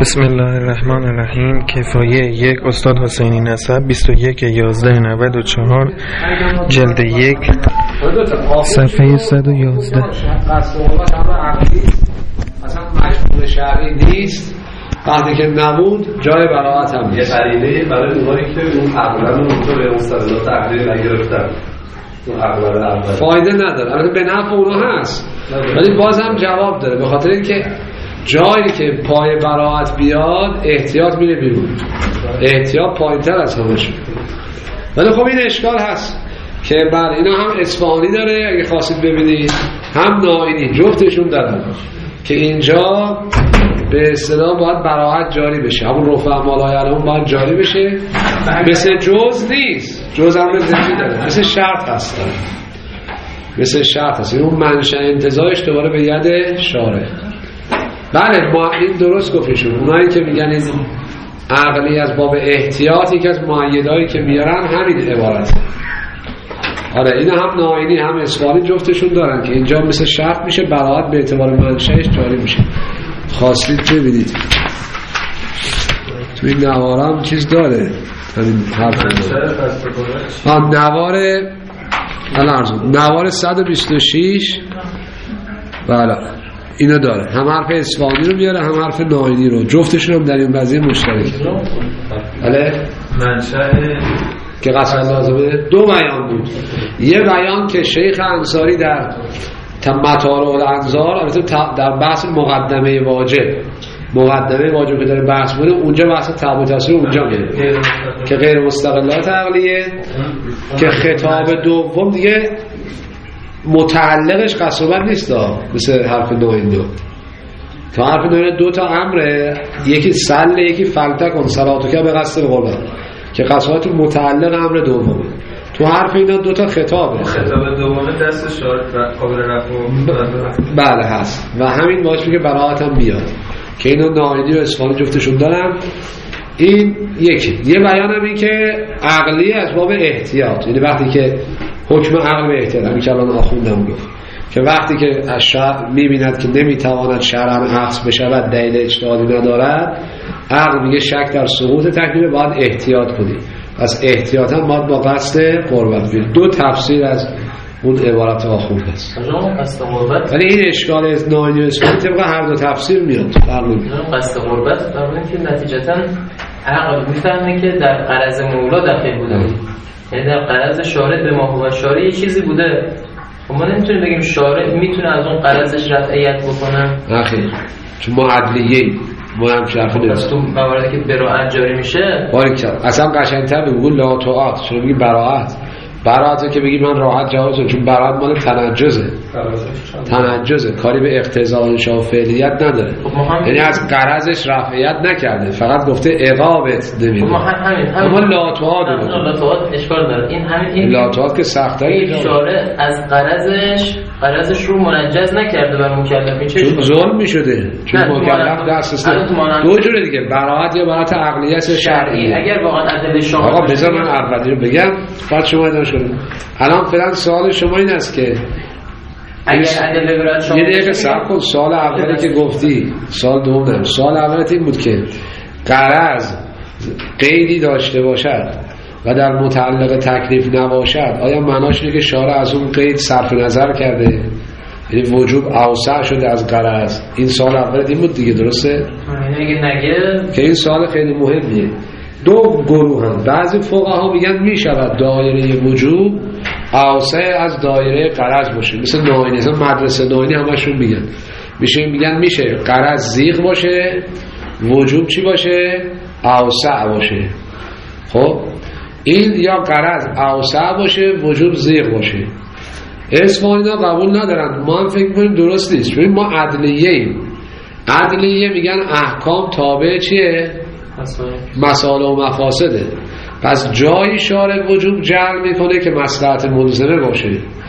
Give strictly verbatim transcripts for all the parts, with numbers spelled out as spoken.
بسم الله الرحمن الرحیم. کفایه یک، استاد حسینی نسب، بیست و یک یازده نود و چهار، جلد یک، صفحه صد و یازده. اصلا مجموع شرعی نیست. وقتی که نبود جای براعت هم نیست. یه قرینه برای اونایی که اون عقلن رو اونجا به مستقلات عقلی نگرفتن، اون عقلن اول فایده نداره. البته به نفع اونا هست ولی باز هم جواب داره، به خاطر اینکه جایی که پای براعت بیاد احتیاط میره بیرون، احتیاط پایین‌تر از همش. ولی خب این اشکال هست که بر اینا هم اصفهانی داره اگه خواستید ببینید، هم نائینی، جفتشون دارن که اینجا به اصطلاح باید براعت جاری بشه، همون رفع مالای علمون باید جاری بشه. مثل جز نیست، جز هم زمین داره، مثل شرط هست، مثل شرط هست. اون منشأ انتزاعش دوباره به ید شارع. بله ما این درست گفتشون. اونایی که میگن این عقلی از باب احتیاط، یک از معیدهایی که میارن همین عبارت. آره این هم نائینی هم اصفهانی جفتشون دارن که اینجا مثل شرط میشه، براعت به اعتبار منشأش جاری میشه. خواستید ببینید تو این نواره هم چیز داره، همین حرف هم نواره الارزون نواره صد و بیست و شش. بله اینو داره، هم حرف اصفهانی رو میاره هم حرف نائینی رو، جفتشون هم در این قضیه مشترکه. بله منشأ که قصد لازمه دو بیان بود. یه بیان که شیخ انصاری در مطالع الانظار، البته در بحث مقدمه واجب، مقدمه واجب که داره بحث بوده، اونجا بحث تابع تاثیر اونجا میاد که غیر مستقلات عقلیه، که خطاب دوم دیگه متعلقش قصبت نیست مثل حرف نائین دو. تا حرف نائین دو تا امره، یکی سل، یکی فلتک کن صلاتو که به قصد قربت، که قصبت متعلق امر دومه. تو حرف اینا دو تا خطابه، خطاب دومه دست شارع قابل رفع. بله هست و همین باعث میگه براعت هم بیاد که اینا نائینی و اصفهانی جفتشون دارن. این یکی. یه بیان هم این که عقلی از باب احتیاط، یعنی وقتی که حکم عقل به احتیاط، همین که الان آخوندم گفت که وقتی که از شرع میبیند که نمیتواند شرعاً اخذ بشود، دلیل اجتهادی ندارد، عقل میگه شک در سقوط تکلیف، باید احتیاط کنی. پس احتیاط هم باید با قصد قربت بیاد. دو تفسیر از اون عبارت آخوند است. ولی این اشکال از نائینی و اصفهانی طبق هر دو تفسیر میاد. قصد قربت برای که نتیجتا عقل میفهمه که در غرض مولا داخل بوده، یعنی در غرض شارع به ما هو شارع یه چیزی بوده. خب ما نمیتونیم بگیم شارع میتونه از اون غرضش رفعیت بکنه. نخیر، چون ما عدلیه، ما هم شرف نیست. تو مواردی که براعت جاری میشه باریکلا اصلا قشنگ‌تر بگو لا طاعت، چون میگی براعت. براعت که بگی من راحت جواز، چون براعت مال تنجزه، تنجزه، کاری به اقتضا انشاء فعلیت نداره. یعنی از غرضش رفعیت نکرده، فقط گفته عقابت نمیده. ما همین اما لا طاعت لا طاعت اشکال داره. این همین این لا طاعت که سخت‌تره. شارع از غرضش غرضش رو منجز نکرده بر مکلفین، چون ظلم میشده، چون مکلف دسترس دو جوره دیگه، براعت یا براعت عقلیه یا شرعی. اگر واقعا عدل شما آقا بذار من اولی رو بگم بعد شما ادامه کنید. الان فعلا سوال شما این است که اگر عدل برات شما یه دقیقه صبر کن. سوال اولی که گفتی، سوال دوم نه، سوال اولت این بود که غرض قیدی داشته باشد و در متعلق تکلیف نباشد، آیا معناش اینه که شارع از اون قید صرف نظر کرده، یعنی وجوب اوسع شده از غرض؟ این سوال اولت این بود دیگه، درسته؟ اگه نگه که این سوال خیلی مهمیه. دو گروه هم، بعضی فقها میگن میشود دایره وجوب اوسع از دایره غرض باشه، مثل نائینی، مثل مدرسه نائینی همشون میگن میشه، میگن میشه غرض زیغ باشه، وجوب چی باشه؟ اوسع باشه. خب این یا غرض اوسع باشه وجوب زیغ باشه. اصفهانی ها قبول ندارن، ما هم فکر میکنیم درست نیست. ببین ما عدلیه ایم، عدلیه میگن احکام تابع چیه؟ مسائل و مفاسده. پس جایی شارع وجوب جعل میکنه که مصلحت ملزمه باشه،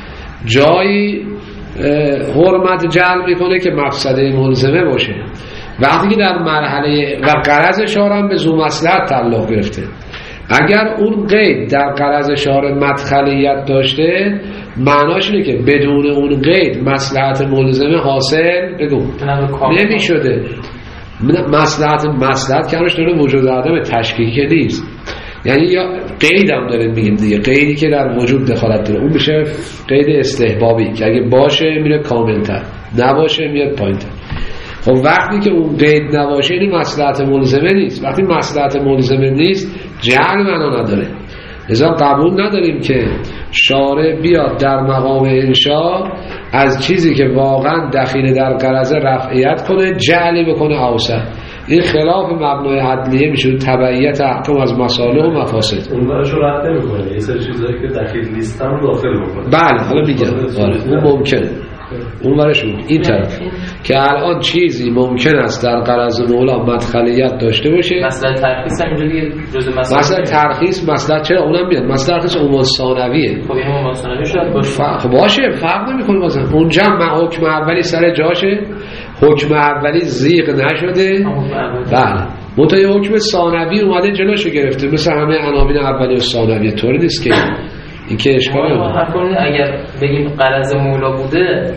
جایی حرمت جعل میکنه که مفسده ملزمه باشه. وقتی که در مرحله و غرض شارع هم به ذو مصلحت تعلق گرفته، اگر اون قید در غرض شارع مدخلیت داشته، معناش اینه که بدون اون قید مصلحت ملزمه حاصل بگو نمی شده. مصلحت مصلحت که همش داره وجود عدم تشکیکی نیست، یعنی یا قید هم داره میگیم دیگه، قیدی که در وجود دخالت داره اون میشه قید استحبابی که اگه باشه میره کاملتر، نباشه میاد پایینتر. خب وقتی که اون قید نباشه این مصلحت ملزمه نیست. وقتی مصلحت ملزمه نیست جعل معنا نداره، لذا قبول نداریم که شارع بیاد در مقام انشاء از چیزی که واقعا دخیل در غرض رفعیت کنه جعلی بکنه اوسع. این خلاف مبنای عدلیه میشه، تبعیت احکام از مصالح و مفاسد. اون براشو رد نمی‌کنه، یه سری چیزایی که دخیل نیستن رو داخل می‌کنه. بله حالا میگم آره اون ممکنه، اون ورش این طرف که الان چیزی ممکن است در غرض مولا مدخلیت داشته باشه. مثلا ترخیص هم اینجوری جزء مثلا مثلا ترخیص مثلا چرا اونم میاد، مثلا ترخیص عنوان ثانویه. خب این عنوان ثانوی شاید باشه فرق باشه، فرق نمیکنه. مثلا اونجا حکم اولی سر جاشه، حکم اولی زیغ نشده. بله منتها یه حکم ثانوی اومده جلوشو گرفته، مثل همه عناوین اولی و ثانوی. طوری نیست که این که اشکالی نداره. اگر بگیم غرض مولا بوده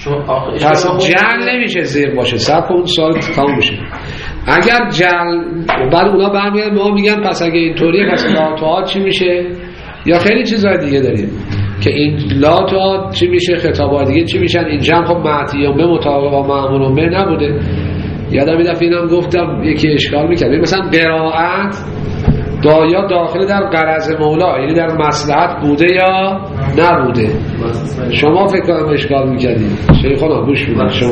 پس جعل نمیشه زیر باشه. سب اون سوال تمام میشه. اگر جعل بعد اونا برمیگردن ما میگن پس اگه اینطوریه پس لاتوات چی میشه، یا خیلی چیزای دیگه داریم که این لاتوات چی میشه، خطابات دیگه چی میشن. اینجا هم خب معطیون به مطابق با معمولون به نبوده. یادم این دفعه اینم گفتم یکی اشکال میکرد، مثلا قرائت یا داخل در غرض مولا یعنی در مصلحت بوده یا نبوده. شما فکر کنم اشکال میکردید شیخانا گوش میدن شما.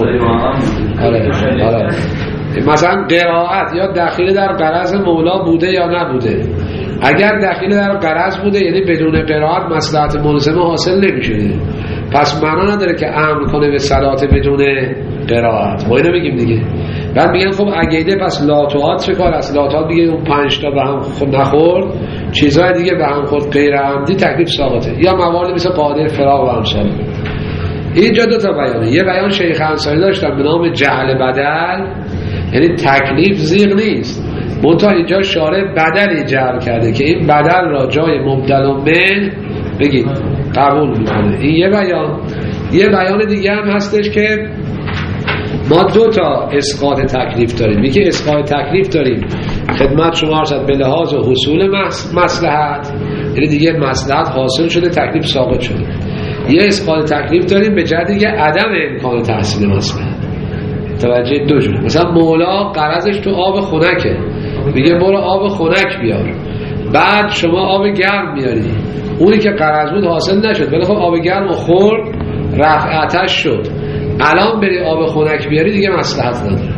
آره آره مثلا قرائت یا داخل در غرض مولا بوده یا نبوده. اگر داخل در غرض بوده یعنی بدون قرائت مصلحت ملزمه حاصل نمیشه، پس معنا نداره که امر کنه به صلات بدون قرائت. ما اینو بگیم دیگه. بعد میگن خب اگیده پس لاتوات چه کار است؟ لاتوات میگه اون پنج تا به هم خود نخورد، چیزهای دیگه به هم خورد غیر عمدی تکلیف ساقطه، یا مواردی مثل قادر فراق و امثال. اینجا دو تا بیانه. یه بیان شیخ انصاری داشتن به نام جعل بدل، یعنی تکلیف زیغ نیست، منتها اینجا شارع بدلی جعل کرده که این بدل را جای مبدل من بگید قبول میکنه. این یه بیان. یه بیان دیگه هم هستش که ما دو تا اسقاط تکلیف داریم. یکی اسقاط تکلیف داریم خدمت شما عرض به لحاظ حصول مصلحت، یعنی دیگه مصلحت حاصل شده تکلیف ساقط شده. یه اسقاط تکلیف داریم به جهت دیگه عدم امکان تحصیل مصلحت. توجه دو جور. مثلا مولا غرضش تو آب خنکه، میگه برو آب خنک بیار، بعد شما آب گرم میاری، اونی که غرض بود حاصل نشد ولی خب آب گرم خورد رفع آتش شد، الان بری آب خنک بیاری دیگه مصلحت نداره.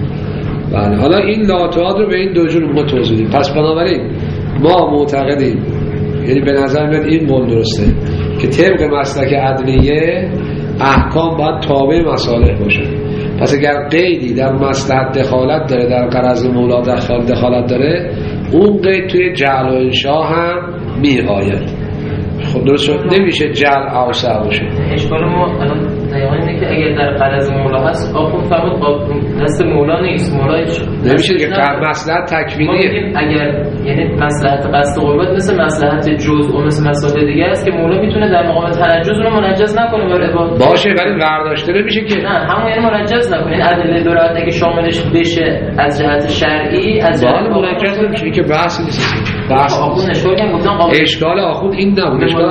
بله حالا این لاتوات رو به این دو جور ما توضیح دیم. پس بنابراین ما معتقدیم، یعنی به نظر من این قول درسته که طبق مسلک عدلیه احکام باید تابع مصالح باشه. پس اگر قیدی در مصلحت دخالت داره، در غرض مولا دخال دخالت داره، اون قید توی جعل و انشاء هم میآید. خب درست شد، نمیشه جعل اوسع باشه. اشکال ما الان دقیقاً اینه که اگر در غرض مولا هست آخون فرمود دست مولا نیست، مولا نمیشه که مصلحت تکوینیه. اگر یعنی مصلحت قصد قربت مثل مصلحت جزء و مثل مسائل دیگه است که مولا میتونه در مقام تنجز رو منجز نکنه برای عبادت باشه، ولی برداشته نمیشه که نه همون یعنی منجز نکنه. این ادله دولت اگه شاملش بشه از جهت شرعی از جهت منجز نمیشه که بحث نیست. بحث آخون اشکال که گفتن اشکال آخون این نبود. اشکال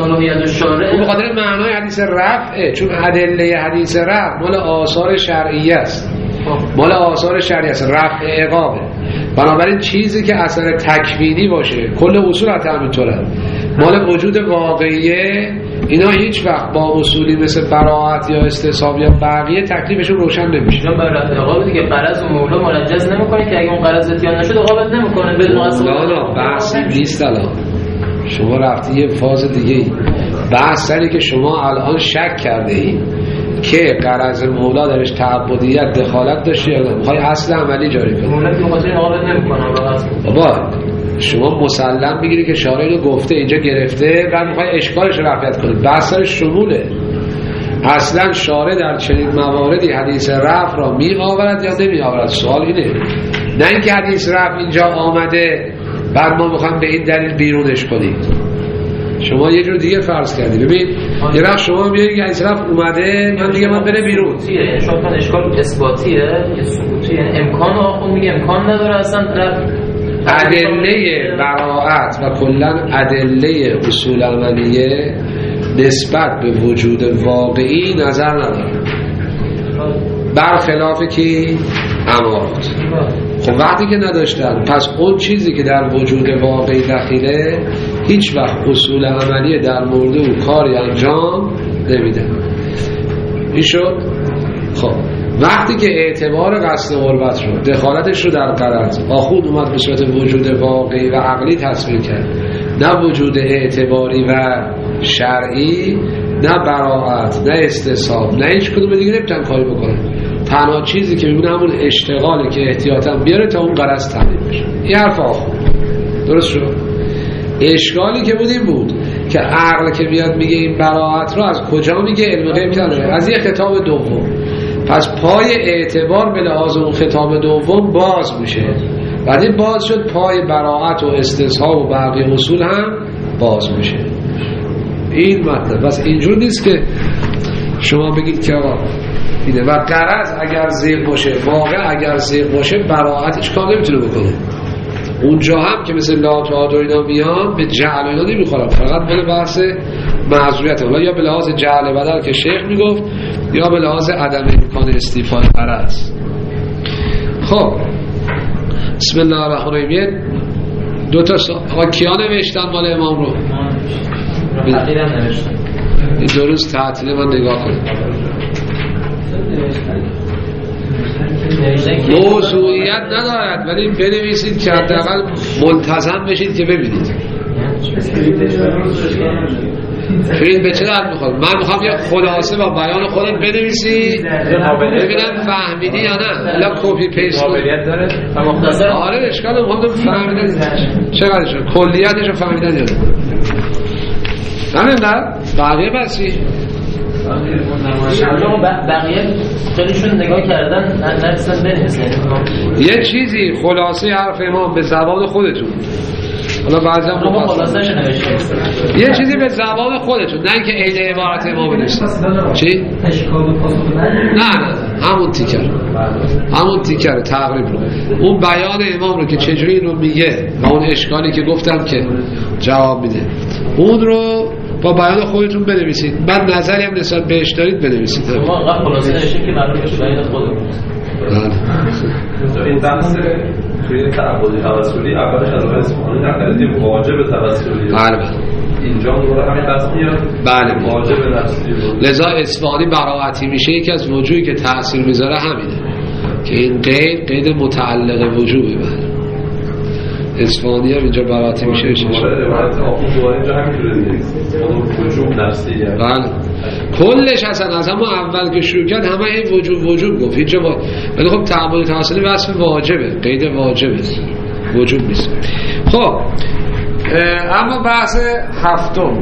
اون به خاطر معنای حدیث رفعه، چون ادله حدیث رفع مال آثار شرعیه است، مال آثار شرعی است، رفع عقابه. بنابراین چیزی که اثر تکوینی باشه کل اصول حتی همینطوره، مال وجود واقعیه، اینا هیچ وقت با اصولی مثل براءت یا استصحاب یا بقیه تکلیفشون روشن نمیشه. اینا بر رفع عقاب دیگه قرض و مولا منجز نمیکنه که اگه اون قرض اتیان نشد عقابت نمیکنه بدون اصل. نه نه بحثی نیست. الان شما رفتی یه فاز دیگه ای. بحث سری که شما الان شک کرده ای که قرض مولا درش تعبدیت دخالت داشته یا نه، میخوای اصل عملی جاری کنی. مولا که خاطر عقابت نمیکنه بابا شما مسلم بگیری که شارع اینو گفته اینجا گرفته، بعد میخوای اشکالش رو رفعیت کنی. بحث سر شموله. اصلا شارع در چنین مواردی حدیث رفع را می آورد یا نمی آورد؟ سوال اینه، نه اینکه حدیث رفع اینجا آمده بعد ما میخوایم به این دلیل بیرونش کنیم. شما یه جور دیگه فرض کردی. ببین یه وقت شما میگید که این طرف اومده من دیگه من بره بیرون. یعنی شما کن اشکال اثباتیه یا ثبوتیه، یعنی امکان آخون میگه امکان نداره اصلا رفت. ادله براءت و کلا ادله اصول عملیه نسبت به وجود واقعی نظر نداره، برخلاف کی؟ امارات. خب وقتی که نداشتن پس اون چیزی که در وجود واقعی دخیله هیچ وقت اصول عملیه در مورد او کاری انجام نمیده. این شد. خب وقتی که اعتبار قصد قربت رو دخالتش رو در قرض آخود اومد به صورت وجود واقعی و عقلی تصویر کرد، نه وجود اعتباری و شرعی، نه براءت، نه استصحاب، نه هیچ کدوم دیگه نمیتونن کاری بکنن. تنها چیزی که میبونه همون اشتغاله که احتیاطاً بیاره تا اون قرض تمام بشه. این حرف آخود درست شد. اشکالی که بود این بود که عقل که بیاد میگه این براءت رو از کجا میگه؟ علم غیب نداره، از یه خطاب دوم. پس پای اعتبار به لحاظ اون خطاب دوم باز میشه، بعد این باز شد پای براءت و استصحاب و بقیه اصول هم باز میشه. این مطلب. بس اینجور نیست که شما بگید که آقا اینه و غرض اگر زیغ باشه، واقع اگر زیغ باشه براءتش کار نمیتونه بکنه. اونجا هم که مثل لاتوات و اینا میان به جعل اینا نمیخورم، فقط به بحث معذوریت الله یا به لحاظ جعل بدل که شیخ میگفت یا به لحاظ عدم امکان استیفای غرض. خب بسم الله الرحمن الرحیم. دو تا آقا کیا نوشتن مال امام رو؟ تحقیرم نوشتن. این دو روز تعطیل من نگاه کنید. موضوعیت ندارد ولی بنویسید که حداقل ملتزم بشید که ببینید. خیلی به چه درد میخواد؟ من میخوام یه خلاصه با بیان خودت بنویسی ببینم فهمیدی یا نه، الا کپی پیست قابلیت داره و مختصر. آره اشکال میخوام فهمیدن چقدرش کلیتش رو فهمیدن یا نه. همین نه بقیه بسی بقیه خیلیشون نگاه کردن نرسن بنویسن. یه چیزی خلاصه حرف امام به زبان خودتون، حالا بعضی هم خلاصه‌اش نوشته یه چیزی به زبان خودتون، نه اینکه عین عبارت امام بنویسید. چی؟ نه نه همون تیکر همون تیکر تقریب رو اون بیان امام رو که چجوری رو میگه و اون اشکالی که گفتم که جواب میده اون رو با بیان خودتون بنویسید. بعد نظری هم نسبت بهش دارید بنویسید. ما واقعا خلاصه نوشتیم که معلوم بشه بیان خودمون. این بحث توی تعبدی توسلی اولش از راه اصفهانی نقلیدیم واجب توسلی. بله اینجا دوباره همین بحث میاد. بله واجب نفسی. لذا اصفهانی براعتی میشه یکی از وجوهی که تأثیر میذاره همینه که این قید قید متعلق وجوبه. بله اصفهانی هم اینجا براعتی میشه میشه روایت آخون دوباره اینجا همینجوره نیست وجوب نفسی. بله کلش اصلا از همون اول که شروع کرد همه این وجوب وجوب گفت اینجا با... ولی خب تعبد توسلی وصف واجبه، قید واجبه، وجوب نیست. خب اما بحث هفتم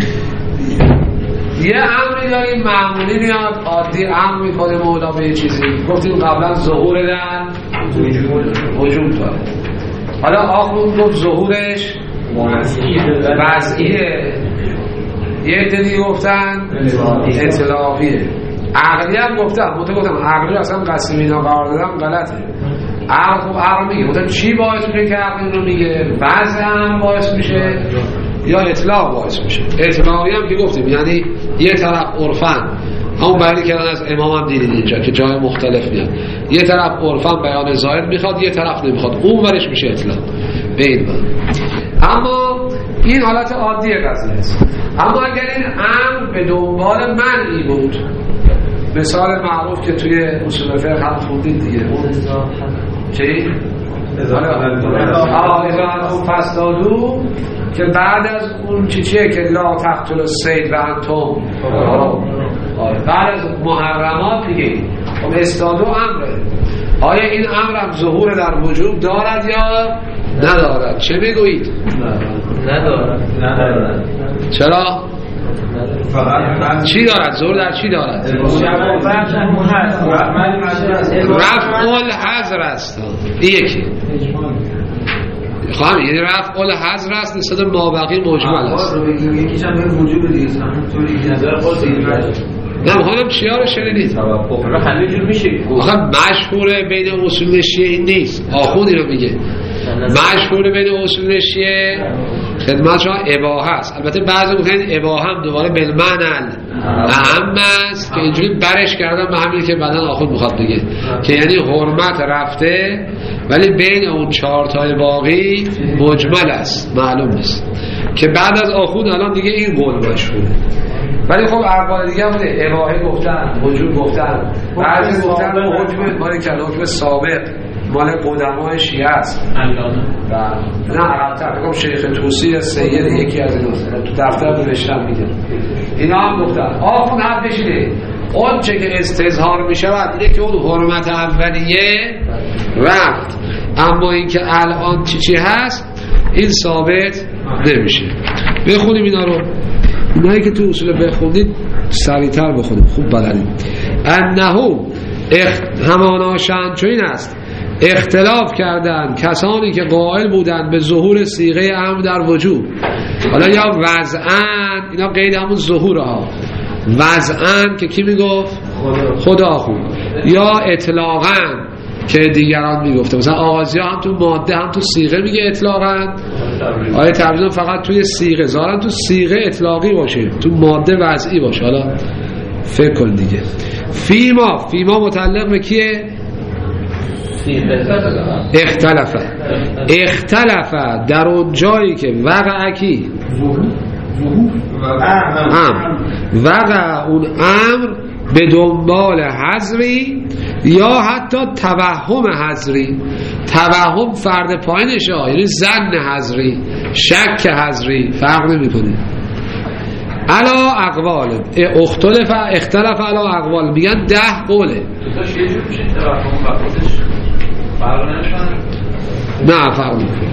یه امری داریم معمولی میاد عادی امر میکنه مولا به یه چیزی گفتیم قبلا ظهور در وجوب داره. حالا آخون گفت ظهورش وضعیه، یه عده گفتن اطلاقیه، عقلی هم گفتن متو گفتم عقلی اصلا قسم اینا قرار دادم غلطه. عقل خوب عقل میگه گفتم چی باعث میشه که عقل رو میگه؟ وضع هم باعث میشه یا اطلاق باعث میشه؟ اطلاقی هم که گفتیم یعنی یه طرف عرفن همون بیانی کردن از امام هم دیدید اینجا که جای مختلف میاد، یه طرف عرفن بیان ظاهر میخواد یه طرف نمیخواد، اون ورش میشه اطلاق بین من. اما این حالت عادی قضیه است. اما اگر این امر به دنبال منعی بود، مثال معروف که توی اصول فقه هم خوندید دیگه، اون چی؟ ازا فسادو که بعد از اون چی چیه که لا تقتل الصید و انتم، بعد از محرمات دیگه خب استادو امره. آیا این امر هم ظهور در وجوب دارد یا ندارد؟ چه میگویید؟ ندارد. ندارد. چرا؟ چی دارد؟ ظهور در چی دارد؟ رفع الحظر است. این یکی میخوام یعنی رفع اول حذر است نسبت مابقی مجمل است. یکیش هم به وجود دیگه همونطوری که نظر خود نه میخوام چیا رو شنیدید؟ همه جور میشه. آخه مشهوره بین اصول شیعه این نیست. آخوند اینو میگه. مشهوره بین اصول شیعه خدمت شما اباحه است. البته بعضی میگن اباحه هم دوباره بالمعنى اهم است که اینجوری برش کردن به همین که بعدن آخوند میخواد بگه که یعنی حرمت رفته ولی بین اون چهار تای باقی مجمل است، معلوم نیست که بعد از آخوند الان دیگه این قول مشهوره. ولی خب اقوال دیگه بوده، اباحه گفتن، وجود گفتن، بعضی گفتن حکم مال که حکم سابق مال قدمای شیعه است. و نه عقب‌تر بگم شیخ توسی سید یکی از اینا تو دفتر نوشتم میگه اینا هم گفتن آخون هم بشینه اون چه که استظهار میشود اینه که اون حرمت اولیه رفت، اما این که الان چی چی هست این ثابت نمیشه. بخونیم اینا رو، اینایی که تو اصول بخونید سریعتر بخونیم، خوب بلدیم. انهو اخ... هماناشند چو این است اختلاف کردن کسانی که قائل بودند به ظهور صیغه امر در وجوب، حالا یا وضعاً، اینا قید همون ظهورها، وضعاً که کی میگفت؟ خدا خود، یا اطلاقاً که دیگران میگفته، مثلا آغازی ها هم تو ماده هم تو صیغه میگه اطلاقاً، آیه تبریز فقط توی صیغه ظاهراً تو صیغه اطلاقی باشه، تو ماده وضعی باشه. حالا فکر کن دیگه. فیما فیما متعلق به کیه؟ اختلفه اختلفه در اون جایی که وقع کی امر وقع اون امر به دنبال حذری یا حتی توهم حذری. توهم فرد پایینش ها، یعنی ظن حذری، شک حذری، فرق نمی کنه. علا اقوال اختلف اختلف علا اقوال، میگن ده قوله. نه فرق نمیکنه.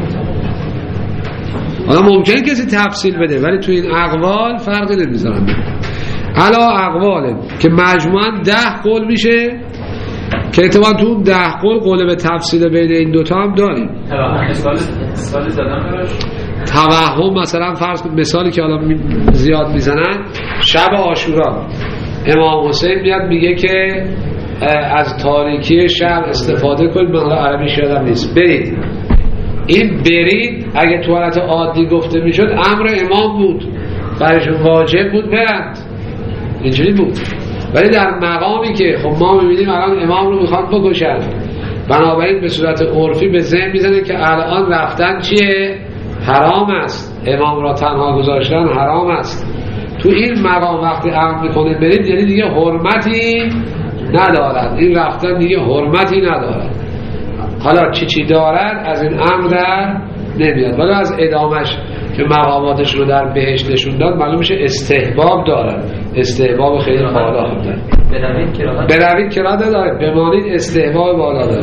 حالا ممکنه کسی تفصیل بده ولی تو این اقوال فرقی نمیذارن. علا اقواله که مجموعاً ده قول میشه که اتفاقاً تو ده قول قول به تفصیل بین این دوتا هم داریم. توهم مثلا فرض مثالی که حالا زیاد میزنن، شب عاشورا امام حسین میاد میگه که از تاریکی شب استفاده کنید، من عربیش یادم نیست، برید. این برید اگه تو حالت عادی گفته میشد امر امام بود، برایشون واجب بود برند، اینجوری بود. ولی در مقامی که خب ما میبینیم الان امام رو میخوان بکشن، بنابراین به صورت عرفی به ذهن میزنه که الان رفتن چیه؟ حرام است، امام را تنها گذاشتن حرام است. تو این مقام وقتی امر میکنه برید یعنی دیگه حرمتی ندارد، این رفتن دیگه حرمتی ندارد. حالا چی چی دارد از این امر در نمیاد، ولی از ادامش که مقاماتش رو در بهشت نشون داد معلوم میشه استحباب دارد، استحباب خیلی بالا هم دارد. بروید که راده داره، بمانید استحباب بالا دارد.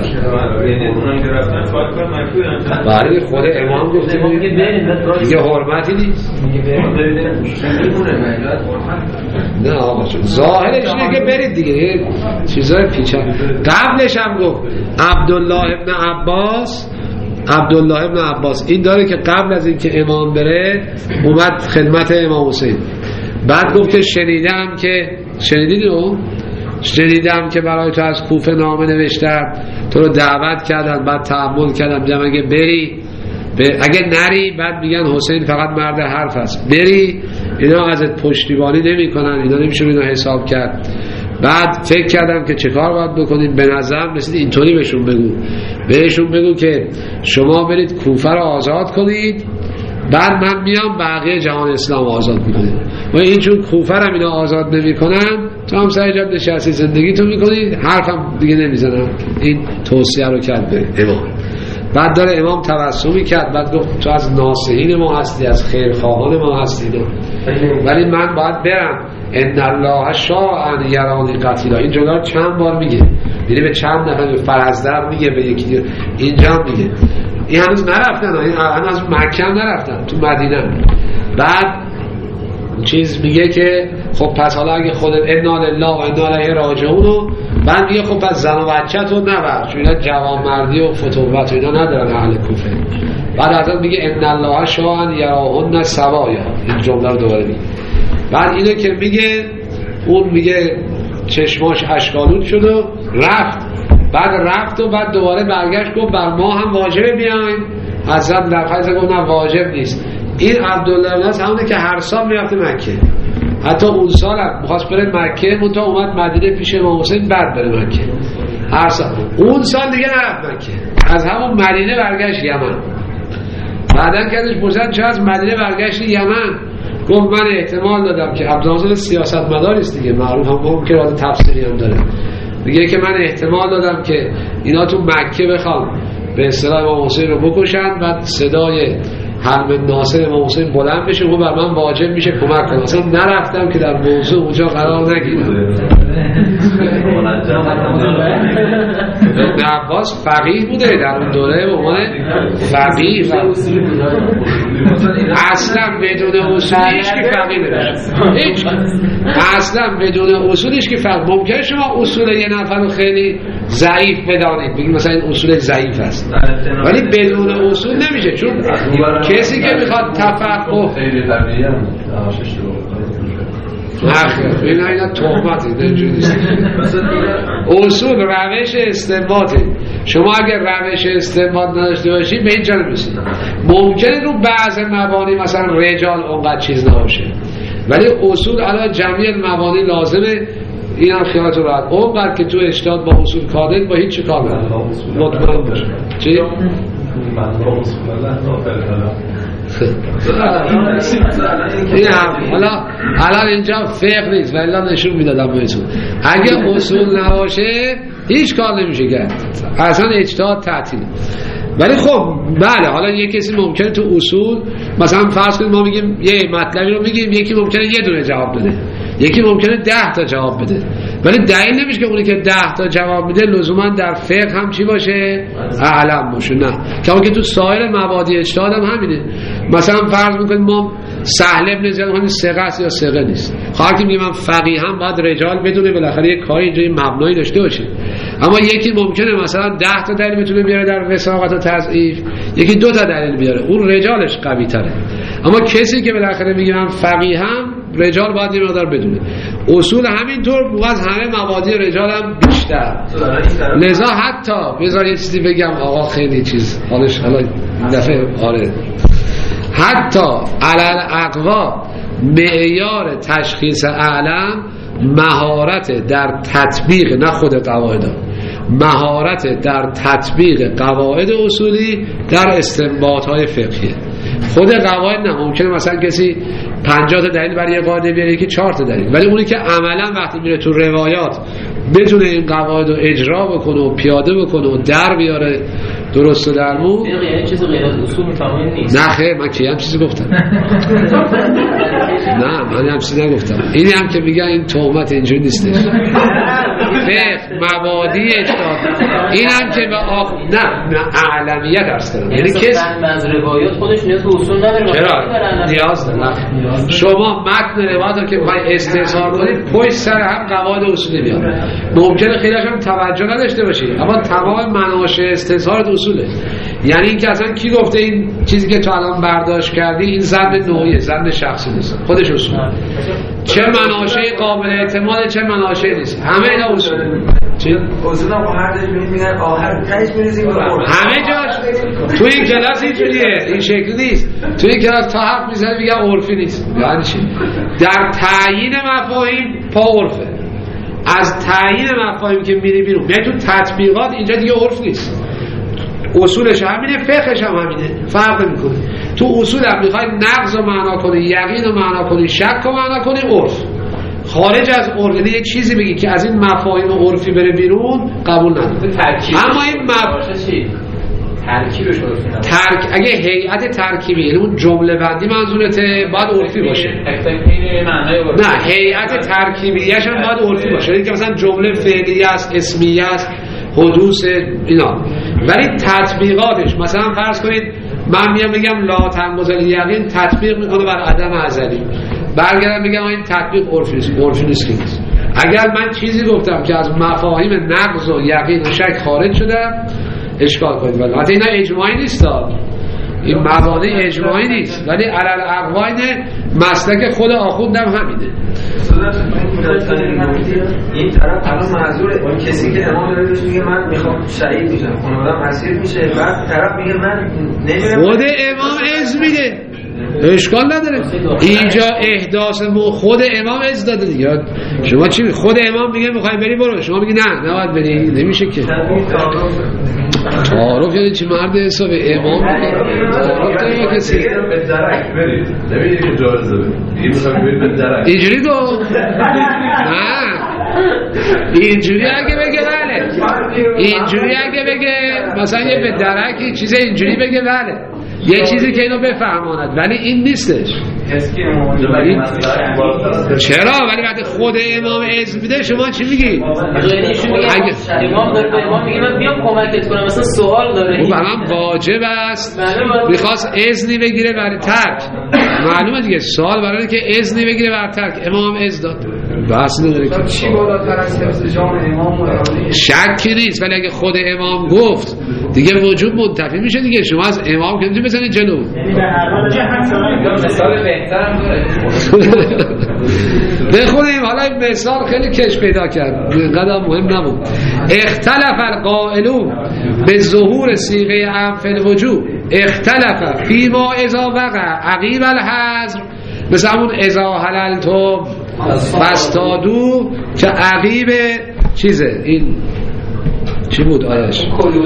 برای خود امام گفته دیگه حرمتی نیست. نه آقا ظاهرش اینه که برید دیگه، چیزای پیچان. قبلش هم گفت عبدالله ابن عباس عبدالله ابن عباس این داره که قبل از این که امام بره اومد خدمت امام حسین، بعد گفت شنیدم که شنیدید او شنیدم که برای تو از کوفه نامه نوشتن، تو رو دعوت کردن، بعد تحمل کردم دیدم اگه بری اگه نری بعد میگن حسین فقط مرد حرف است، بری اینا ازت پشتیبانی نمی کنن، اینا نمیشه اینا حساب کرد. بعد فکر کردم که چه کار باید بکنیم، به نظرم رسید اینطوری بهشون بگو بهشون بگو که شما برید کوفه رو آزاد کنید، بعد من میام بقیه جهان اسلام آزاد میکنید. و این چون کوفه رو اینا آزاد نمی کنن تو هم سعی جب نشستی زندگی تو میکنید، حرفم دیگه نمیزنم. این توصیه رو کرد به امام. بعد داره امام تبسمی کرد، بعد گفت تو از ناصحین ما هستی، از خیرخواهان ما هستی، ولی من باید برم. ان الله شاء ان یرانی قتیلا، این جمله چند بار میگه، یعنی به چند نفر، به فرزدر میگه، به یکی دیگه اینجا میگه. این هنوز نرفتن، این هنوز مکه هم نرفتن، تو مدینه. بعد چیز میگه که خب پس حالا اگه خودت انا لله و انا الیه راجعون بعد میگه خب پس زن و بچه تو نبر، چون اینا جوانمردی و فتوت و اینا ندارن اهل کوفه. بعد حضرت میگه ان الله شاء یراهن سوایا، این جمله رو دوباره میگه. بعد اینو که میگه اون میگه چشماش اشکالود شد و رفت. بعد رفت و بعد دوباره برگشت گفت بر ما هم واجبه بیاین. حضرت در فیض گفت نه واجب نیست. این عبدالله بن عباس همونه که هر سال میرفت مکه، حتی اون سال هم میخواست بره مکه منتها اومد مدینه پیش امام حسین بعد بره مکه هر سال. اون سال دیگه نرفت مکه، از همون مدینه برگشت یمن. بعدن که ازش پرسیدن چرا از مدینه برگشت یمن، گفت من احتمال دادم که عبدالله سیاست مداریست دیگه، معروف هم هم که راز تفسیری هم داره، میگه که من احتمال دادم که اینا تو مکه بخوام به اصطلاح امام حسین رو بکشن، بعد صدای حرم ناصر امام حسین بلند بشه و بر من واجب میشه کمک کنم. اصلا نرفتم که در موضوع اونجا قرار نگیرم. ابن عباس فقیه بوده در اون دوره، به عنوان فقیه اصلا بدون اصول هیچ کی فقیه نمیشه، هیچ اصلا بدون اصولش که فقیه. ممکنه شما اصول یه نفر رو خیلی ضعیف بدانید، بگید مثلا این اصول ضعیف است، ولی بدون اصول نمیشه. چون کسی که میخواد تفقه خیلی طبیعیه نخیر اینا اینا تهمته، اینجوری نیست. اصول روش استنباطه. شما اگر روش استنباط نداشته باشید به این جا نمیرسید. ممکنه رو بعض مبانی مثلا رجال اونقدر چیز نباشه، ولی اصول علاوه جمعی مبانی لازمه. این هم خیالتون راحت، اونقدر که تو اجتهاد با اصول کادر با هیچ کار نداره، مطمئن باشه. چی؟ این هم حالا الان اینجا فقه نیست و الا نشون میدادم بهتون اگه اصول نباشه هیچ کار نمیشه کرد، اصلا اجتهاد تعطیله. ولی خب بله حالا یه کسی ممکنه تو اصول مثلا فرض کنید ما میگیم یه مطلبی رو میگیم، یکی ممکنه یه دونه جواب بده، یکی ممکنه ده تا جواب بده، ولی دلیل نمیشه که اونی که ده تا جواب میده لزوما در فقه هم چی باشه؟ اعلم باشه. نه، کما که تو سایر مبادی اجتهاد هم همینه. مثلا فرض میکنید ما سهل ابن زیاد همین ثقه است یا ثقه نیست، خواهر که میگه من فقیه هم باید رجال بدونه، بالاخره یه کاری اینجا مبنایی داشته باشه. اما یکی ممکنه مثلا ده تا دلیل بتونه بیاره در وثاقت و تضعیف، یکی دو تا دلیل بیاره، اون رجالش قوی تره. اما کسی که بالاخره میگه من فقیه هم، رجال باید یه مقدار بدونه. اصول همینطور از همه مبادی رجال هم بیشتر. لذا حتی بذار یه چیزی بگم آقا، خیلی چیز حالش حالا دفعه آره، حتی علل اقوا معیار تشخیص اعلم مهارت در تطبیق، نه خود قواعد، مهارت در تطبیق قواعد اصولی در استنباط‌های فقهی. خود قواعد نه، ممکنه مثلا کسی پنجاه تا دلیل برای یه قاعده بیاره، یکی چهار تا دلیل، ولی اونی که عملا وقتی میره تو روایات بتونه این قواعد رو اجرا بکنه و پیاده بکنه و در بیاره درست و درمون. یه چیز غیر از اصول میفهمین نیست. نه خیر، من کی هم چیزی گفتم؟ نه من هم چیزی نگفتم. اینی هم که میگن این تهمت اینجوری نیستش. فقه مبادی اجتهاد، این هم که به آخ نه نه اعلمیت درس کردم، یعنی کس از روایات خودش نیاز به اصول نداره. چرا؟ نیاز داره. شما متن روایت رو که میخواید استحضار کنید پشت سر هم قواعد اصولی میاد. ممکنه خیلیش هم توجه نداشته باشید، اما تمام مناشه استحضار اصوله. یعنی این که اصلا کی گفته این چیزی که تو الان برداشت کردی این ظن نوعیه، ظن شخصی نیست، خودش اصول. چه مناشه قابل اعتماد چه مناشه نیست، همه اینا اصول. چی؟ اصول هم هر جایی میگن آخر تهش میرسیم همه جاش. تو این کلاس اینجوریه، این شکلی نیست. تو این کلاس تا حرف میزنه میگن عرفی نیست. یعنی چی؟ در تعیین مفاهیم پا عرفه. از تعیین مفاهیم که میری بیرون میای تو تطبیقات، اینجا دیگه عرف نیست. اصولش همینه، فقهش هم همینه، فرق نمیکنه. تو اصول هم میخوای نقض رو معنا کنی، یقین رو معنا کنی، شک رو معنا کنی، عرف. خارج از عرف یعنی یک چیزی بگی که از این مفاهیم عرفی بره بیرون قبول نداره. اما این مفاهیم چی؟ ترکیبش عرفی نداره. ترک اگه هیئت ترکیبی یعنی اون جمله بندی منظورته باید عرفی باشه. نه هیئت ترکیبیش هم باید عرفی باشه، یعنی که مثلا جمله فعلیه است، اسمیه است، حدوث اینا. ولی تطبیقاتش مثلا فرض کنید من میام بگم لا تنقض الیقین، تطبیق میکنه بر عدم ازلی، برگردم بگم این تطبیق عرفی نیست، عرفی نیست که نیست. اگر من چیزی گفتم که از مفاهیم نقض و یقین و شک خارج شدم اشکال کنید، ولی حتی اینا اجماعی نیست، این مبانی اجماعی نیست، ولی علل اقواین مسلک خود آخوندم همینه. این طرف الان معذوره، اون کسی که امام داره بهش میگه من میخوام شهید میشم، خانواده‌ام اسیر میشه، بعد طرف میگه من نمیرم، خود امام اذن میده، اشکال نداره. اینجا احداث خود امام اذن داده دیگه. شما چی خود امام میگه میخوای بری برو، شما میگی نه نباید بری، نمیشه که. تعارف یعنی چی مرد حساب امام میگه تعارف داره کسی به درک برید، نمیدید که جایزه این میخوام برید به درک اینجوری گفت نه، اینجوری اگه بگه بله، اینجوری اگه بگه مثلا یه به درک چیز اینجوری بگه بله، یه چیزی که اینو بفهماند، ولی این نیستش. چرا؟ ولی وقتی خود امام اذن میده شما چی میگی؟ امام داره به امام میگه من بیام کمکت کنم، مثلا سوال داره، او برام واجب است میخواست اذنی بگیره برای ترک، معلومه دیگه سوال برای که اذنی بگیره برای ترک، امام اذن داد، بحث نداره که چی بالاتر از حفظ جان امام شکی نیست. ولی اگه خود امام گفت دیگه وجوب منتفی میشه دیگه، شما از امام که نمیتونی بزنید جلو. مثال بهترم داره بخونیم. حالا مثال خیلی کش پیدا کرد، اینقدر مهم نبود. اختلف القائلون به ظهور صیغه عام فی الوجوب، اختلف فیما اذا وقع عقیب الحظر، مثل همون اذا حللتم فاستادو که عقیب چیزه، این چی بود آیش؟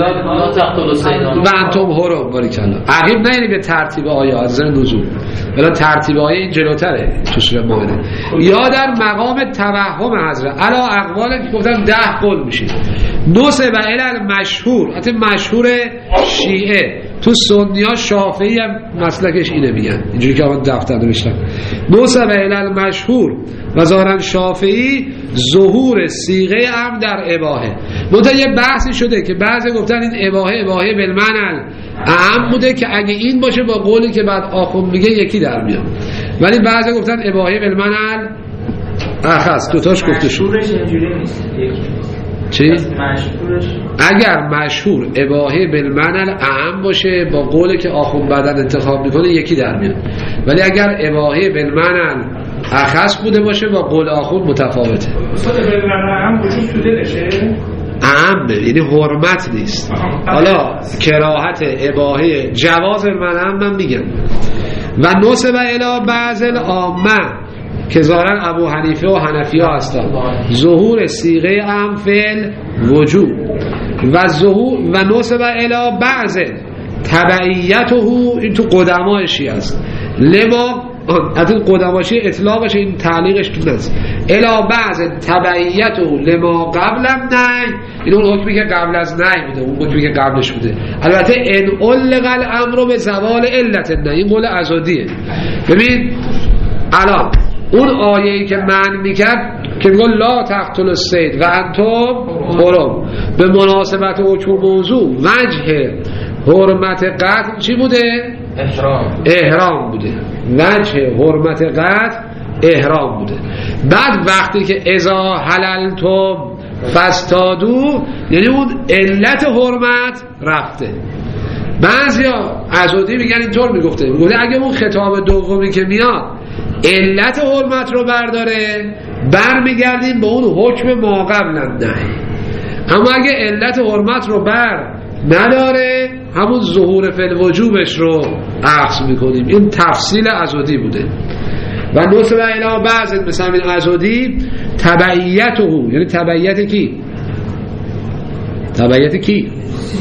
و انتم حرم. باریکلا. عقیب نه یعنی به ترتیب آیه از نظر نزول، بلا ترتیب آیه این جلوتره تو سوره مائده، یا در مقام توهم حضرت علا اقوال که گفتن ده قول میشه. نسب الی المشهور، حتی مشهور شیعه، تو سنی ها شافعی هم مسلکش اینه میگن، اینجوری که آقا دفتر نوشتم. نسب الی المشهور و ظاهرا شافعی ظهور صیغه ام در اباحه. منتها یه بحثی شده که بعضی گفتن این اباحه اباحه بالمعنى اعم بوده که اگه این باشه با قولی که بعد آخوند میگه یکی در میاد، ولی بعضی گفتن اباحه بالمعنى اخص، دوتاش گفته شد. چی؟ اگر مشهور اباحه بالمعنى اعم باشه با قولی که آخوند بعدن انتخاب میکنه یکی در میاد، ولی اگر اباحه بالمعنى اخص بوده باشه با قول آخوند متفاوته. اصلا بالمعنى اعم وجود شده نشه؟ اعم یعنی حرمت نیست. حالا کراهت اباحه جواز بالمعنى من میگم. و نسب الی بعض العامه که ظاهرا ابو حنیفه و حنفی ها هستن، ظهور صیغه ام فعل وجوب و ظهور و نسب الی بعض تبعیته، این تو قدمای شیعه است. لما حتی قدماشی اطلاقش این تعلیقش تو نست الا بعض تبعیته لما قبل نه، این اون حکمی که قبل از نه بوده، اون حکمی که قبلش بوده. البته ان علق الامر به زوال علت نه، این قول عزادیه. ببین الان اون آیه‌ای که معنی میکرد که میگه لا تقتل الصید و انتم حرم، به مناسبت حکم موضوع وجه حرمت قتل چی بوده؟ احرام. احرام بوده. وجه حرمت قتل احرام بوده. بعد وقتی که اذا حللتم فاستادو، یعنی اون علت حرمت رفته. بعضیا عزادی میگن اینطور میگفته، میگه اگه اون خطاب دومی که میاد علت حرمت رو برداره برمیگردیم به اون حکم ما قبل نه، اما اگه علت حرمت رو بر نداره همون ظهور فعل وجوبش رو اخذ میکنیم. این تفصیل عزادی بوده. و نسب الی بعض مثلا این عزادی تبعیته، یعنی تبعیت کی؟ تبعیت کی؟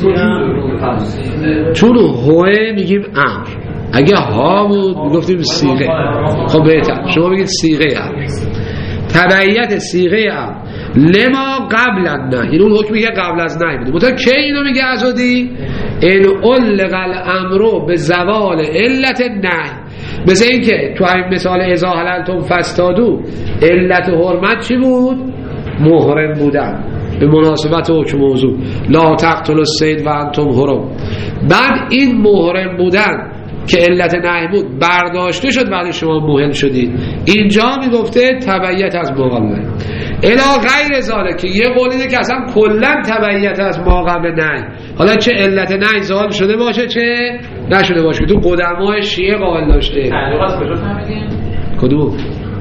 چون هوه میگیم امر، اگه ها بود میگفتیم صیغه. خب بهتر شما بگید صیغه امر، تبعیت صیغه امر لما قبل نه، این اون حکمی که قبل از نه بوده. مطمئن که اینو میگه عزادی ان علق الامر به زوال علت نه، مثل این که تو همین مثال اذا حللتم فاستادو علت حرمت چی بود؟ محرم بودن به مناسبت حکم موضوع لا تقتل الصید و انتم حرم. بعد این محرم بودن که علت نهی بود برداشته شد، بعد شما موهن شدید. اینجا میگفته تبعیت از مقابله. الی غیر ذالک که یه قول اینه که اصلا کلا تبعیت از ما قبل نهی، حالا چه علت نهی ظاهر شده باشه چه نشده باشه. تو قدمای شیعه قائل داشته. تعلیق از کجا فهمیدین؟ کدوم؟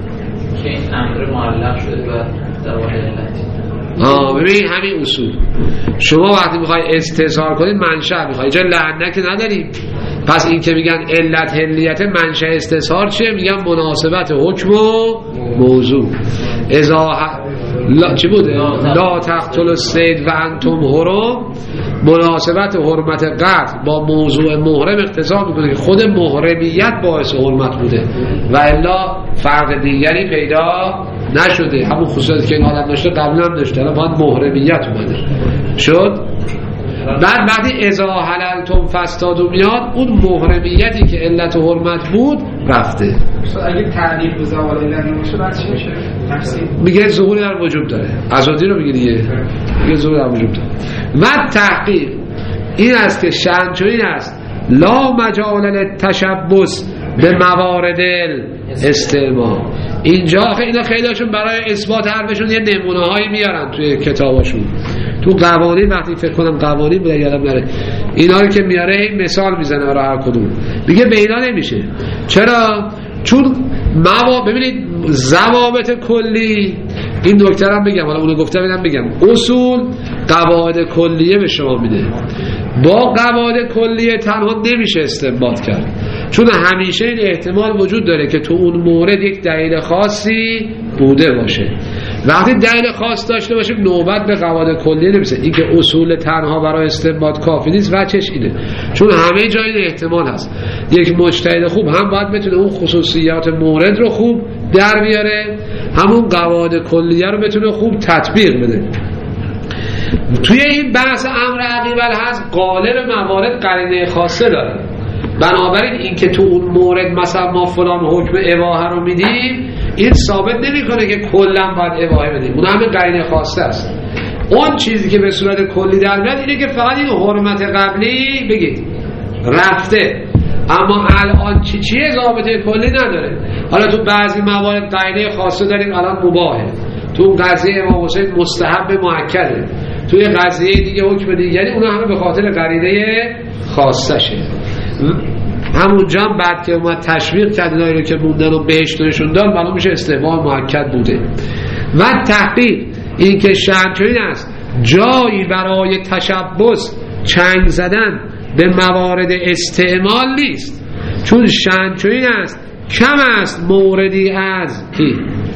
که این امر معلق شده و در واقع علت. آه ببین همین اصول شما وقتی میخوای استظهار کنید منشأ میخوای، جا لعنت که نداریم. پس این که میگن علت حلیت منشأ استظهار چیه؟ میگن مناسبت حکم و موضوع. اذا لا چی بوده؟ لا تقتلوا الصید و انتم حرم، مناسبت حرمت قتل با موضوع محرم اقتضا میکنه که خود محرمیت باعث حرمت بوده و الا فرق دیگری پیدا نشده. همون خصوصیتی که این آدم داشته قبلا هم داشته، الان باید محرمیت اومده شد. بعد وقتی اذا حللتم فاصطادوا میاد، اون محرمیتی که علت و حرمت بود رفته. اگه تعریف به زوال علت نمیشه بعد چی میشه؟ میگه ظهور در وجوب داره. ازادی رو میگه دیگه، میگه ظهور در وجوب داره. و تحقیق این است که شأن است لا مجال للتشبث به موارد الاستعمال. اینجا اینا خیلیشون برای اثبات حرفشون یه نمونه هایی میارن توی کتاباشون. تو قوانین وقتی فکر کنم قوانین بوده یادم نره، اینا رو که میاره این مثال میزنه برای هر کدوم. میگه به اینا نمیشه. چرا؟ چون ما ببینید ضوابط کلی، این دکترم بگم حالا اونو گفتم اینم بگم، اصول قواعد کلیه به شما میده. با قواعد کلیه تنها نمیشه استنباط کرد، چون همیشه این احتمال وجود داره که تو اون مورد یک دلیل خاصی بوده باشه. وقتی دلیل خاص داشته باشه نوبت به قواعد کلیه نمیشه. این که اصول تنها برای استنباط کافی نیست، وجهش اینه چون همه جای این احتمال هست. یک مجتهد خوب هم باید بتونه اون خصوصیات مورد رو خوب در بیاره، همون قواعد کلیه رو بتونه خوب تطبیق بده. توی این بحث امر عقیب الحظ غالب موارد قرینه خاصه داره. بنابراین این که تو اون مورد مثلا ما فلان حکم اباحه رو میدیم، این ثابت نمیکنه که کلا باید اباحه بدیم. اون همه قرینه خاصه است. اون چیزی که به صورت کلی در میاد اینه که فقط این حرمت قبلی بگید رفته، اما الان چی چیه ضابطه کلی نداره. حالا تو بعضی موارد قرینه خاصه داریم، الان مباحه. تو قضیه امام حسین مستحب مؤکده، توی قضیه دیگه حکم دیگری، اونها همه به خاطر قرینه خاصه شه. همونجا هم بعد که اومد تشویق کرد اینایی رو که موندن و بهشت نشون داد، معلوم میشه استحباب مؤکد بوده. و تحقیق این که شأن چنین است جایی برای تشبث چنگ زدن به موارد استعمال نیست، چون شأن چنین است کم است موردی از کی؟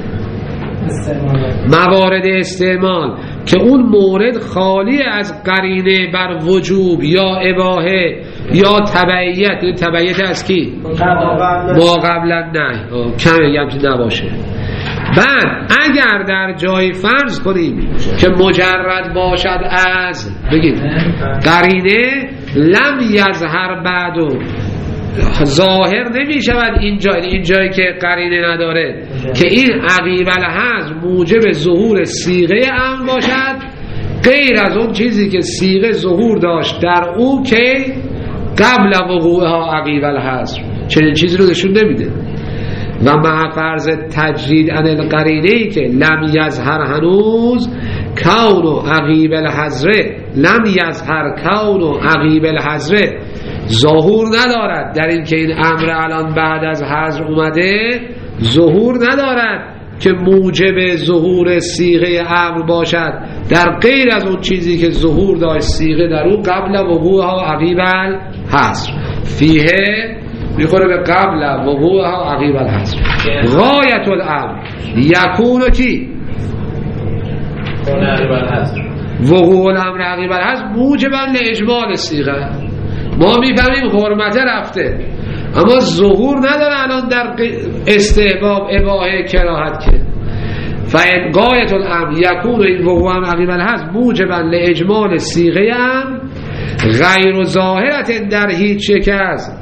موارد استعمال که اون مورد خالی از قرینه بر وجوب یا اباحه یا تبعیت. تبعیت از کی؟ ما قبلا نه کمی همچین نباشه. بعد اگر در جای فرض کنیم که مجرد باشد از بگید قرینه لم یظهر بعدو، ظاهر نمی شود این جای این جایی که قرینه نداره که این عقیب الحظ موجب ظهور صیغه امر باشد، غیر از اون چیزی که صیغه ظهور داشت در او که قبل وقوعها عقیب الحظ. چنین چیزی رو نشون نمیده. و مع فرض تجرید عن القرینه‌ای که لم یظهر هنوز کون و عقیب الحظره، لم یظهر کون و عقیب الحظره ظهور ندارد در این که این امر الان بعد از حظر اومده، ظهور ندارد که موجب ظهور صیغه امر باشد در غیر از اون چیزی که ظهور داشت صیغه در اون قبل وقوعها عقیب الحظر. فیه میخوره به قبل وقوعها عقیب الحظر. غایت الامر یکون کی؟ وقوع الامر عقیب الحظر موجبا لاجمال صیغه. ما میفهمیم حرمت رفته، اما ظهور نداره الان در استحباب اباحه کراهت که فإن غایت الامر یکون این وقوع عقیب الحظر موجبا لاجمال صیغه ام غیر ظاهرت در هیچ شکست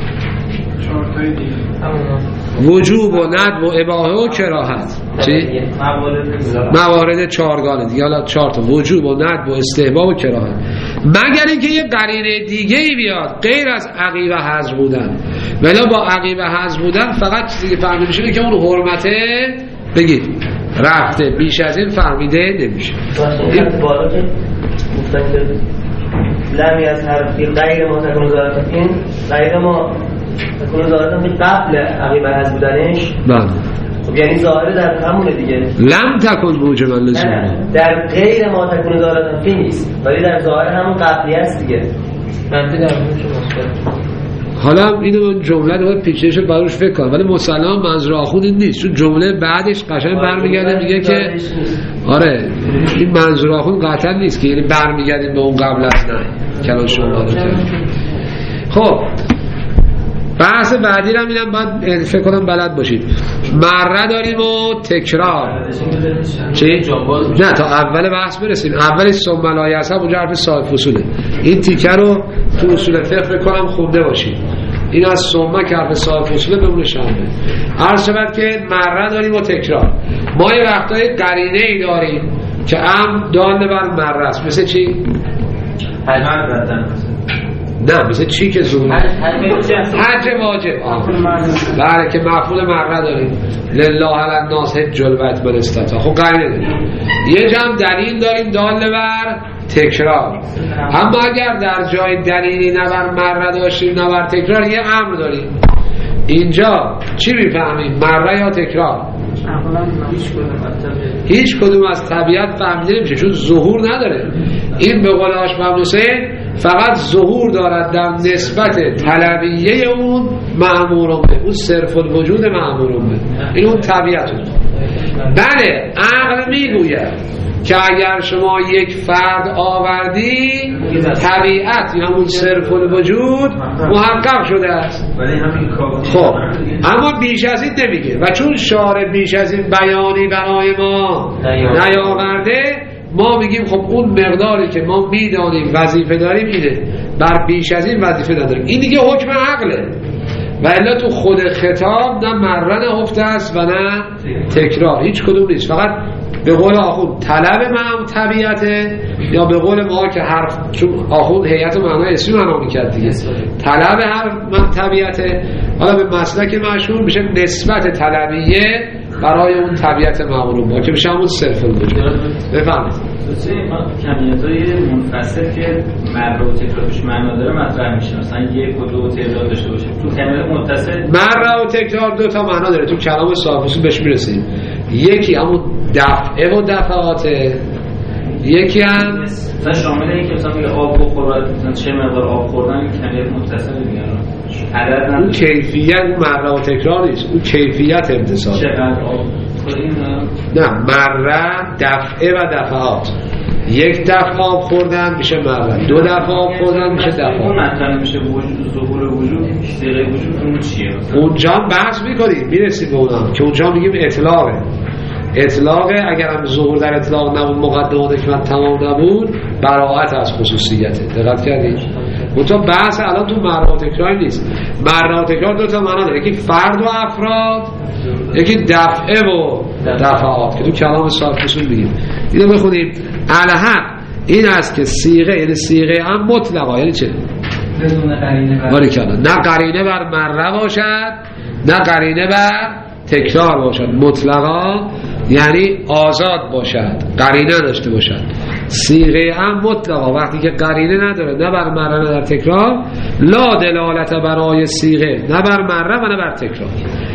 وجوب و ندب و اباحه و کراهت. چی؟ موارد چارگانه دیگه، حالا چهار تا وجوب و ندب و استحباب و کراهت، مگر اینکه یه قرینه دیگه ای بیاد غیر از عقیب حظر بودن. ولی با عقیب حظر بودن فقط چیزی که فهمیده میشه که اون حرمته بگید رفته، بیش از این فهمیده نمیشه. این بالا که گفتن که لمی از حرفی غیر ما تکون زارت، این غیر ما تکون زارت که قبل عقیبه از بودنش، بله خب یعنی ظاهره در همونه دیگه. لم تکن موجب لزوم، در غیر ما تکون زارت فی نیست، ولی در ظاهر همون قبلی است دیگه. منفی در اون که مثبت. حالا اینو جمله رو پیچیدش بروش فکر کنم، ولی مسلم منظور آخون این نیست، چون جمله بعدش قشنگ برمیگرده میگه که آره این منظور آخون قطعا نیست که یعنی برمیگردیم به اون قبل از نه کلام شما رو کرد. خب بحث بعدی رو میدم باید فکر کنم بلد باشید. مره داریم و تکرار. چی؟ نه تا اول بحث برسیم. اول ثم لا یصح اونجا حرف صاحب فصوله. این تیکه رو تو اصول فقه فکر کنم خونده باشید. این از ثم که حرف صاحب فصوله بمونه شامل. عرض شود که مره داریم و تکرار. ما یه وقتای قرینه ای داریم که ام دال بر مره است. مثل چی؟ نه مثل چی که زونه حج واجب. بله که مفعول مره داریم لله علی الناس حج البیت من استطاع. خب قرینه داریم. یه جمع دلیل داریم دال بر تکرار. اما اگر در جای دلیلی نه بر مره داشتیم نه بر تکرار یه امر داریم. اینجا چی میفهمیم؟ مره یا تکرار؟ هیچ کدوم از طبیعت فهمیده نمیشه چون ظهور نداره. این به قول هاشم حسین فقط ظهور دارد در نسبت طلبیه اون مأمورون به اون صرف الوجود مأمورون به این اون طبیعت اون. بله عقل میگوید که اگر شما یک فرد آوردی طبیعت یا اون صرف الوجود محقق شده است. خب اما بیش از این نمیگه و چون شارع بیش از این بیانی برای ما نیاورده ما میگیم خب اون مقداری که ما میدانیم وظیفه داریم اینه، بر بیش از این وظیفه نداریم. این دیگه حکم عقله و الا تو خود خطاب نه مره نهفته است و نه تکرار، هیچ کدوم نیست. فقط به قول آخوند طلب معم طبیعته یا به قول ما که حرف چون آخوند هیئت و معنای اسمی معنا میکرد دیگه طلب هر من طبیعته. حالا به مسلک مشهور میشه نسبت طلبیه برای اون طبیعت معمول با که میشه همون صرف الوجود. بفهمید کمیت‌های منفصل که مره و تکرارش معنا داره مطرح میشه، مثلا یک و دو تعداد داشته باشه. تو کلمه متصل مره و تکرار دو تا معنا داره، تو کلام صاحب اصول بهش میرسیم. یکی همون دفعه و دفعاته، یکی هم مثلا شامل این که مثلا میگه آب بخور مثلا چه مقدار آب خوردن این کمیت متصل میگن عدد نداره. اون کیفیت مره و تکرار نیست، اون کیفیت امتصال. چقدر آب خوردیم؟ نه مره دفعه و دفعات. یک دفعه آب خوردن میشه مره، دو دفعه آب خوردن میشه دفعات. اون مطرح میشه وجود ظهور وجود صیغه وجود اون چیه؟ اونجا بحث میکنیم میرسیم به اونم که اونجا میگیم اطلاقه. اطلاقه اگر هم ظهور در اطلاق نبود مقدمات که من تمام نبود براعت از خصوصیته. دقت کردید؟ منتها بحث الان تو مره و تکرار نیست. مره و تکرار دو تا معنا داره، یکی فرد و افراد، یکی دفعه و دفعات که تو کلام صاحب اصول میگیم. اینو بخونیم. الحق این است که صیغه یعنی صیغه هم مطلقه یعنی چه؟ بدون قرینه بر نه قرینه بر مره باشد نه قرینه بر تکرار باشد، مطلقا یعنی آزاد باشد قرینه داشته باشد. صیغه هم مطلقا وقتی که قرینه نداره نه بر مره نه در تکرار لا دلالت برای صیغه نه بر مره و نه بر تکرار.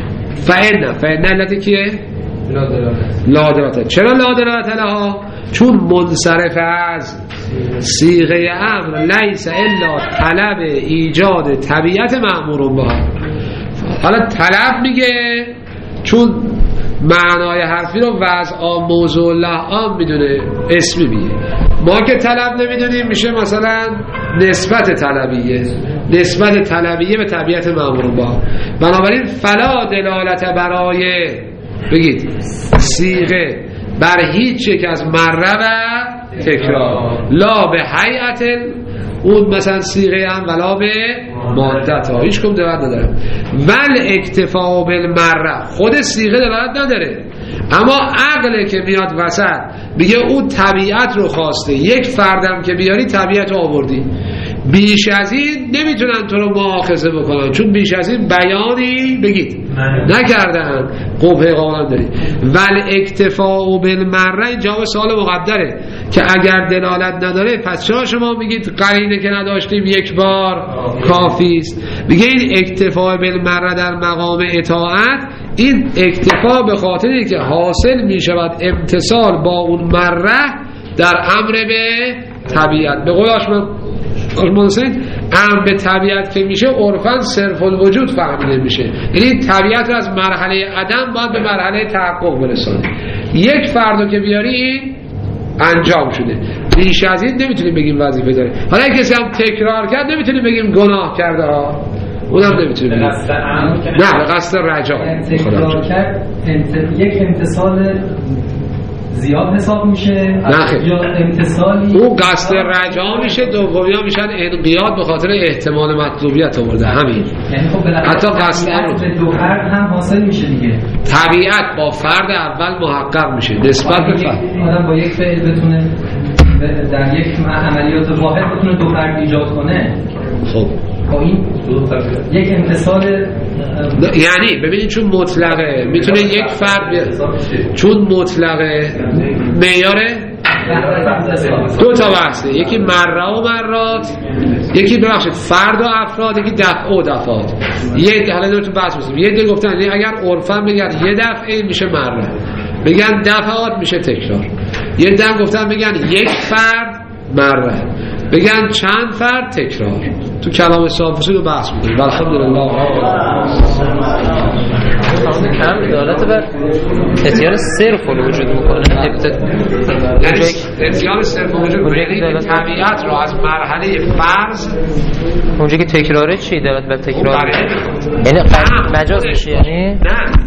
فعن فعن علت کیه؟ لا دلالت. لا دلالت. چرا لا دلالت لها؟ چون منصرف از صیغه امر لیس الا طلب ایجاد طبیعت مأمور بها. حالا طلب میگه چون معنای حرفی رو وضع آم موضوع لعام میدونه اسمی میگه. ما که طلب نمیدونیم میشه مثلا نسبت طلبیه، نسبت طلبیه به طبیعت مأمور با. بنابراین فلا دلالت برای بگید صیغه بر هیچ یک از مره و تکرار لا به هیئت اون مثلا صیغه هم ولا به مادت ها هیچ کم دلالت نداره. ول اکتفا بالمره خود صیغه دلالت نداره، اما عقله که میاد وسط میگه اون طبیعت رو خواسته، یک فردم که بیاری طبیعت رو آوردی، بیش از این نمیتونن تو رو مؤاخذه بکنن چون بیش از این بیانی بگید نکردن قبه قابل داری. ول اکتفاء بالمره این جواب سوال مقدره که اگر دلالت نداره پس چرا شما میگید قرینه که نداشتیم یک بار کافی است؟ میگه این اکتفاء بالمره در مقام اطاعت، این اکتفا به خاطر اینکه حاصل میشود امتصال با اون مره در امر به طبیعت. به قول آشمان امر به طبیعت که میشه عرفاً صرف الوجود فهمیده میشه، یعنی طبیعت رو از مرحله عدم باید به مرحله تحقق برسانه. یک فردو که بیاری این انجام شده، ریش از این نمیتونیم بگیم وظیفه داره. حالا کسی هم تکرار کرد نمیتونیم بگیم گناه کرده ها، اونم نمیتونیم بگیم. نه به قصد رجا تکرار کرد یک امتصال زیاد حساب میشه یا امتصالی اون قصد رجا میشه، دومی ها میشن انقیاد به خاطر احتمال مطلوبیت آورده همین. یعنی خب حتی قصد به دو فرد هم حاصل میشه دیگه، طبیعت با فرد اول محقق میشه نسبت به فرد. آدم با یک فعل بتونه در یک عملیات واحد بتونه دو فرد ایجاد کنه. خب با این یک امتصال یعنی ببینید چون مطلقه میتونه یک فرد بیاد، چون مطلقه معیاره دو تا بحثه، یکی مره و مرات، یکی ببخشید فرد و افراد، یکی دفع و دفعات. یه حالا دو تا بحث می‌کنیم. یه دیگه گفتن اگر عرفاً بگن یه دفعه میشه مره، بگن دفعات میشه تکرار. یه دم گفتن بگن یک فرد مره، بگن چند فرد تکرار. تو کلام صافی رو بحث می‌کنیم. الحمدلله. هم دلالت بر اتیان صرف الوجود میکنه، یعنی اتیان صرف الوجود میکنه طبیعت رو از مرحله فرض. اونجا که تکراره چی دلالت بر تکرار؟ یعنی مجاز میشه، یعنی نه